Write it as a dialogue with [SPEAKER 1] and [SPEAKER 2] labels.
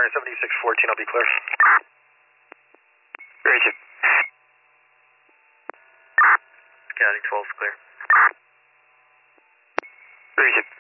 [SPEAKER 1] Star 7614, I'll be clear.
[SPEAKER 2] Roger.
[SPEAKER 1] County 12's clear.
[SPEAKER 2] Roger.